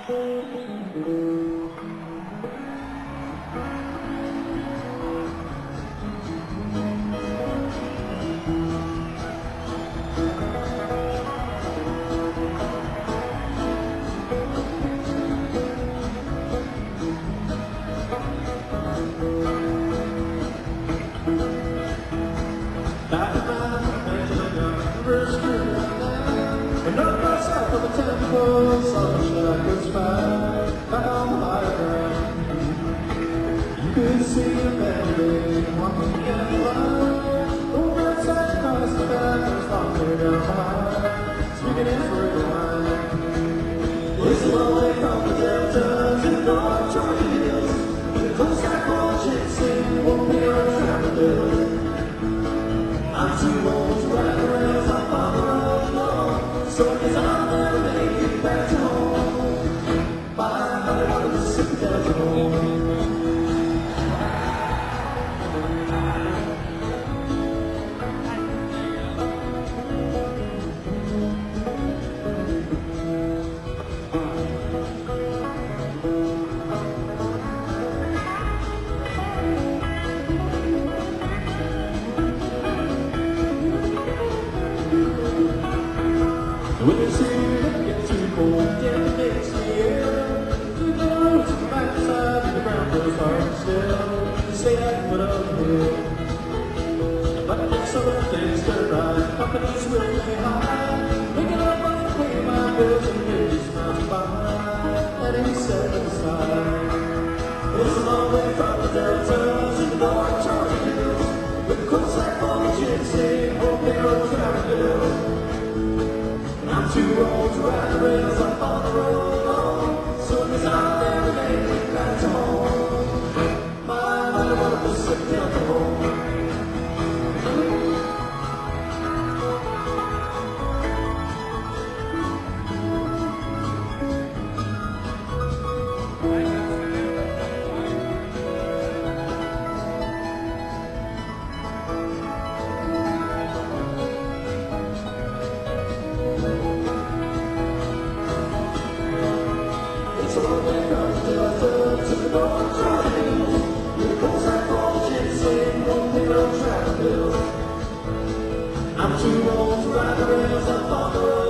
Could see a man walking down the line. Over that side across the back, I was walking down the line, speaking in for a while. It's a long way from the Delta to the North Georgia hills. The coast got cold, chasing, won't be on a travel bill. I'm too old to ride the rails, I'm on the road alone. So I guess I'll never make it back to home. Bye, I wanted to sit down at home. When you see it get too cold, it makes the air to go to the backside of the ground goes hard still. You say that put up hill, but if some of the things go right, companies will pay high. Making up money, paying my bills, and you're just not by. And he set it aside. It's a long way from the Delta to the North Georgia hills, with the coastline full of gypsy, hoping on travel bills. I'm too old to ride the rails up on the road alone. So I guess I'll never make it back to home. My mother wanted to sit down to home. So when it comes to the North Georgia hills, your coast like all gypsy, won't pay no travel bills. I'm too old to ride the rails up on the road.